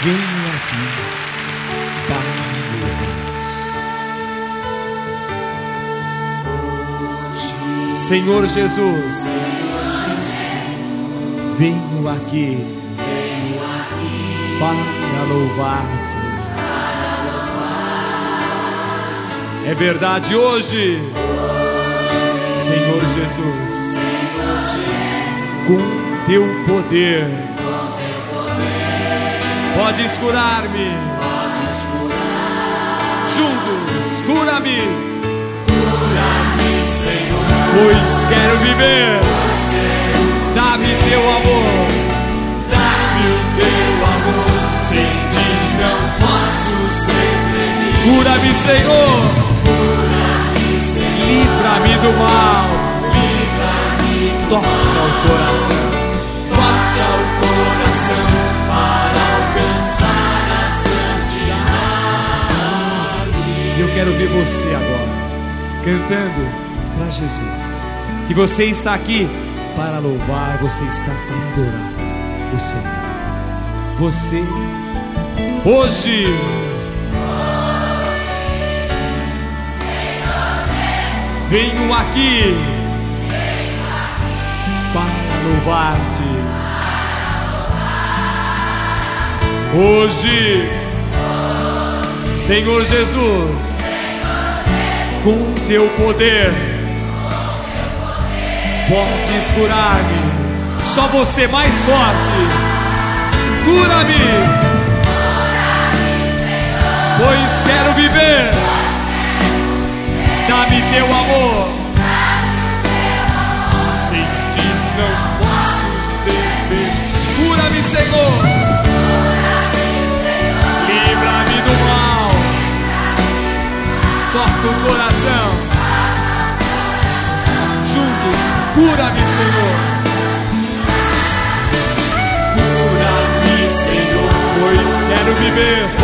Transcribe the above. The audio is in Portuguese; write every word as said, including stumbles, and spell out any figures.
venho aqui para louvar. Senhor Jesus, venho aqui para louvar-te. É verdade hoje, Senhor Jesus, com teu poder, podes curar-me. Juntos, cura-me, cura-me, Senhor, pois quero viver. Dá-me teu amor, dá-me o teu amor, sem ti não posso ser feliz. Cura-me, Senhor, cura-me, Senhor, livra-me do mal, livra-me do toca mal. o coração, toca o coração para alcançar a santidade. Eu quero ver você agora cantando para Jesus. Que você está aqui para louvar, você está para adorar o Senhor. Você hoje venho aqui para louvar-te. Hoje, Senhor Jesus, com teu poder, podes curar-me. Só você mais forte. Cura-me, pois quero viver. Dá-me teu amor. Sem ti não posso ser feliz. Cura-me, Senhor. Livra-me do mal. Toca o coração. Juntos, cura-me, Senhor. Cura-me, Senhor, Pois quero viver.